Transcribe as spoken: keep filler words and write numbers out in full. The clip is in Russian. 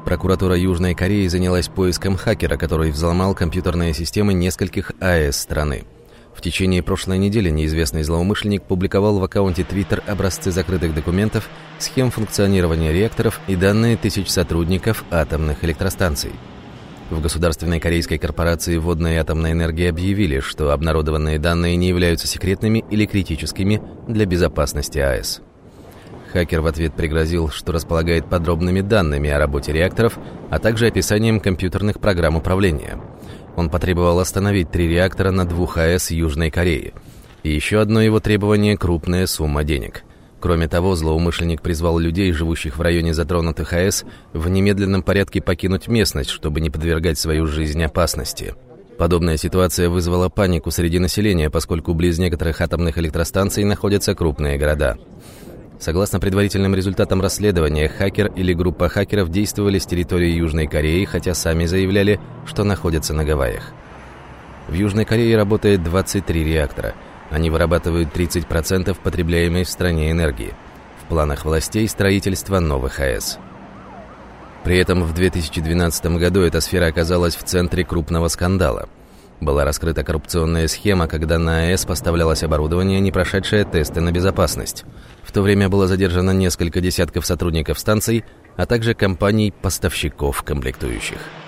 Прокуратура Южной Кореи занялась поиском хакера, который взломал компьютерные системы нескольких АЭС страны. В течение прошлой недели неизвестный злоумышленник публиковал в аккаунте Twitter образцы закрытых документов, схем функционирования реакторов и данные тысяч сотрудников атомных электростанций. В государственной корейской корпорации водной и атомной энергии объявили, что обнародованные данные не являются секретными или критическими для безопасности АЭС. Хакер в ответ пригрозил, что располагает подробными данными о работе реакторов, а также описанием компьютерных программ управления. Он потребовал остановить три реактора на двух АЭС Южной Кореи. И еще одно его требование – крупная сумма денег. Кроме того, злоумышленник призвал людей, живущих в районе затронутых АЭС, в немедленном порядке покинуть местность, чтобы не подвергать свою жизнь опасности. Подобная ситуация вызвала панику среди населения, поскольку близ некоторых атомных электростанций находятся крупные города. Согласно предварительным результатам расследования, хакер или группа хакеров действовали с территории Южной Кореи, хотя сами заявляли, что находятся на Гавайях. В Южной Корее работает двадцать три реактора. Они вырабатывают тридцать процентов потребляемой в стране энергии. В планах властей строительство новых АЭС. При этом в две тысячи двенадцатом году эта сфера оказалась в центре крупного скандала. Была раскрыта коррупционная схема, когда на АЭС поставлялось оборудование, не прошедшее тесты на безопасность. В то время было задержано несколько десятков сотрудников станций, а также компаний-поставщиков комплектующих.